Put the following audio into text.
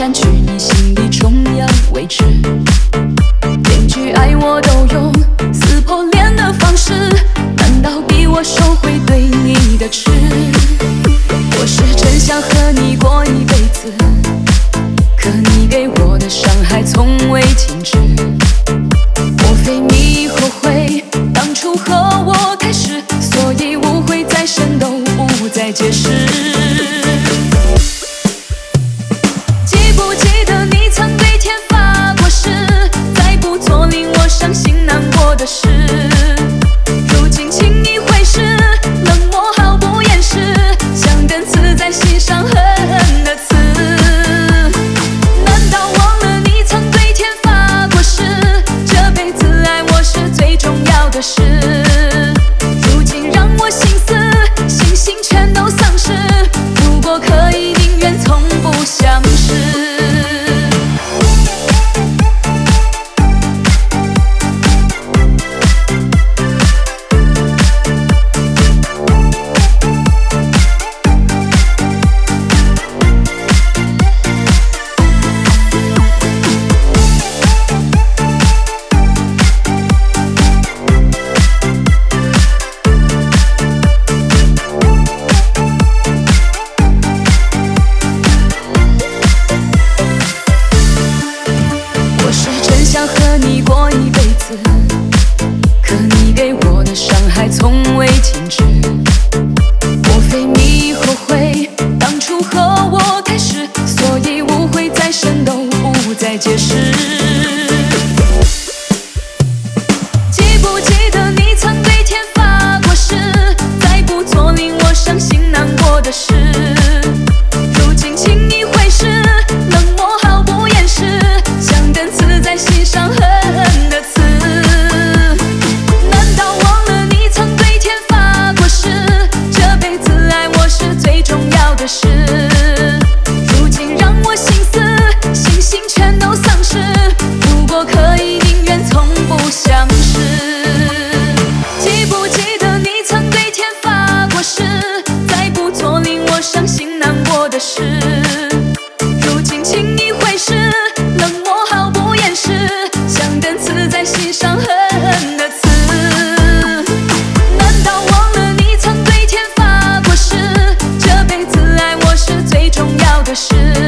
占据你心里重要位置。连句爱我都用撕破脸的方式，难道逼我收回对你的痴？我是真想和你过一辈子，可你给我的伤害从未停止。莫非你后悔当初和我开始，所以误会再深都不再解释。记不记得你曾对天发过誓，再不做令我伤心难过的事。如今请你回视，冷漠毫不掩饰，想根刺在心上狠狠的刺。难道忘了你曾对天发过誓，这辈子爱我是最重要的事。如今让我心思信心全都丧失，如果可以宁愿从不相识。想和你过一辈子，可你给我的伤害从未停止。莫非你后悔当初和我开始，所以误会再深都不再解释。记不记得你曾对天发过誓，再不做令我伤心难过的事。如今请你回视，冷漠毫不掩饰，想根刺在心上狠狠的刺。难道忘了你曾对天发过誓，这辈子爱我是最重要的事。如今让我心思信心全都丧失，如果可以宁愿从不相识。记不记得你曾对天发过誓，再不做令我伤心难过的事。如今请你回视，冷漠毫不掩饰，想根刺在心上狠狠的刺。难道忘了你曾对天发过誓，这辈子爱我是最重要的事。